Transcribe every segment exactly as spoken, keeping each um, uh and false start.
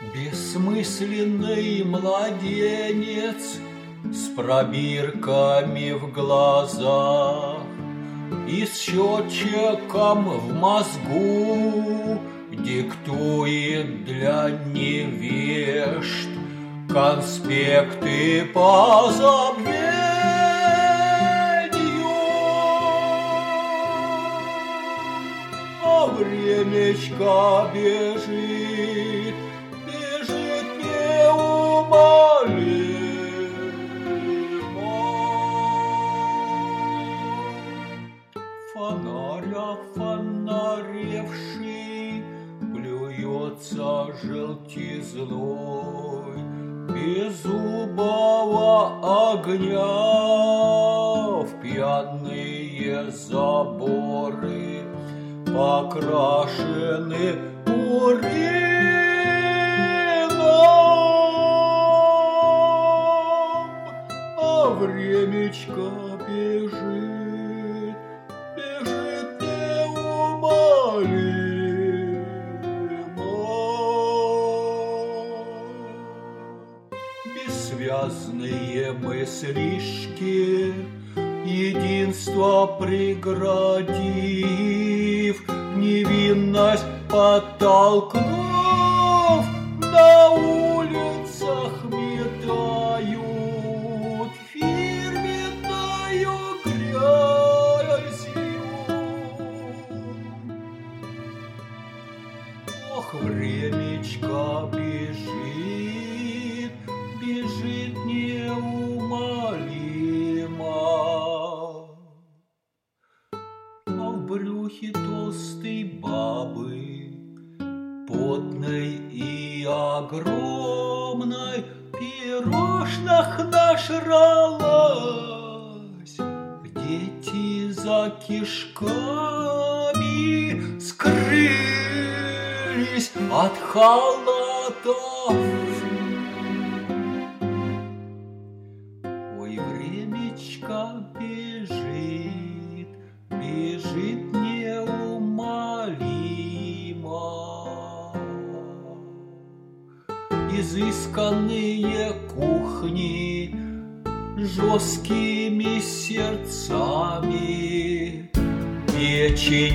Бессмысленный младенец с пробирками в глазах и с счетчиком в мозгу диктует для невежд конспекты по забвению. А времечко бежит, бежит неумолимо. Фонарь фонаревший плюется желтизной беззубого огня в пьяные заборы покрашены урином, а времечко бежит, бежит неумолимо. Бессвязные мыслишки, единство преградив, невинность подтолкнув, на улицах метают фирменною грязью. Ох, времечко бежит, бежит неумолимо. А в брюхе толстой бабы, потной и огромной, пирожных нажралась. Дети за кишками скрылись от халатов. Ой, времечко бежит, бежит неумолимо. Изысканные кухни жесткими сердцами печень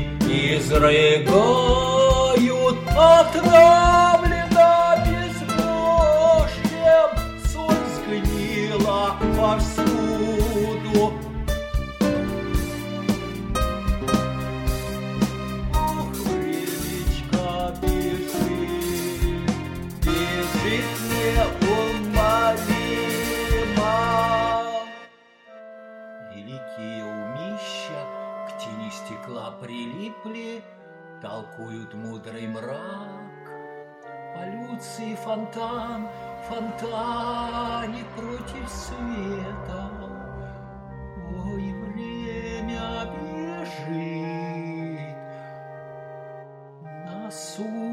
изрыгают отравлено безбожьем, соль сгнила повсюду. Ох, времечко бежит, бежит неумолимо. Великие умища к тени стекла прилипли, толкуют мудрый мрак. Полюции фонтан, фонтанит против света. Ой, время бежит, на суд